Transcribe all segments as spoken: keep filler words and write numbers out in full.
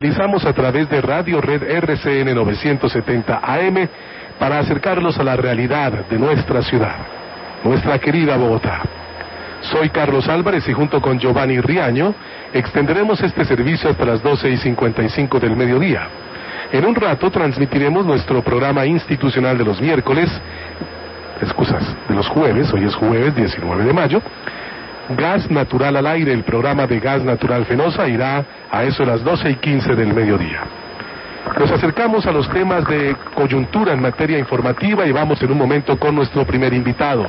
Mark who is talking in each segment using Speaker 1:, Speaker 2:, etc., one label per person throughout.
Speaker 1: Realizamos a través de Radio Red R C N novecientos setenta A M para acercarlos a la realidad de nuestra ciudad, nuestra querida Bogotá. Soy Carlos Álvarez y junto con Giovanni Riaño extenderemos este servicio hasta las doce y cincuenta y cinco del mediodía. En un rato transmitiremos nuestro programa institucional de los miércoles, excusas, de los jueves, hoy es jueves diecinueve de mayo, Gas Natural al Aire. El programa de Gas Natural Fenosa irá a eso de las doce y quince del mediodía. Nos acercamos a los temas de coyuntura en materia informativa y vamos en un momento con nuestro primer invitado.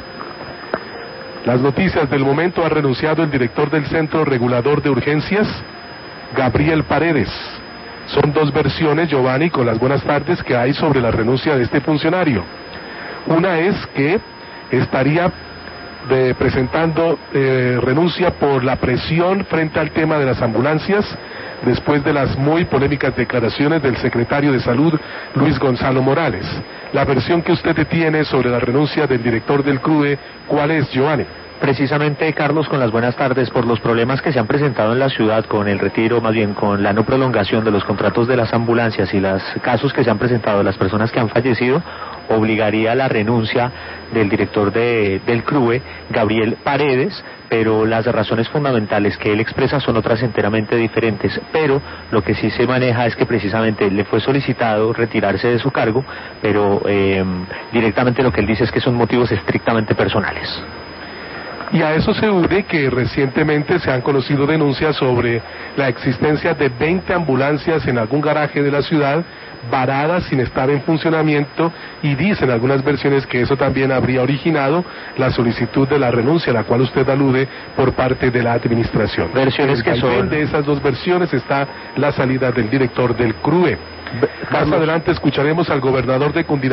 Speaker 1: Las noticias del momento: ha renunciado el director del Centro Regulador de Urgencias, Gabriel Paredes. Son dos versiones, Giovanni, con las buenas tardes, que hay sobre la renuncia de este funcionario. Una es que estaría de, presentando eh, renuncia por la presión frente al tema de las ambulancias, después de las muy polémicas declaraciones del secretario de Salud, Luis Gonzalo Morales. La versión que usted tiene sobre la renuncia del director del CRUE, ¿cuál es, Giovanni?
Speaker 2: Precisamente, Carlos, con las buenas tardes, por los problemas que se han presentado en la ciudad con el retiro, más bien con la no prolongación de los contratos de las ambulancias y los casos que se han presentado de las personas que han fallecido, obligaría a la renuncia del director de, del CRUE, Gabriel Paredes, pero las razones fundamentales que él expresa son otras enteramente diferentes. Pero lo que sí se maneja es que precisamente le fue solicitado retirarse de su cargo, pero eh, directamente lo que él dice es que son motivos estrictamente personales.
Speaker 1: Y a eso se une que recientemente se han conocido denuncias sobre la existencia de veinte ambulancias en algún garaje de la ciudad, varadas sin estar en funcionamiento, y dicen algunas versiones que eso también habría originado la solicitud de la renuncia a la cual usted alude por parte de la administración.
Speaker 2: Versiones que son...
Speaker 1: de esas dos versiones está la salida del director del CRUE. Más adelante escucharemos al gobernador de Cundinamarca.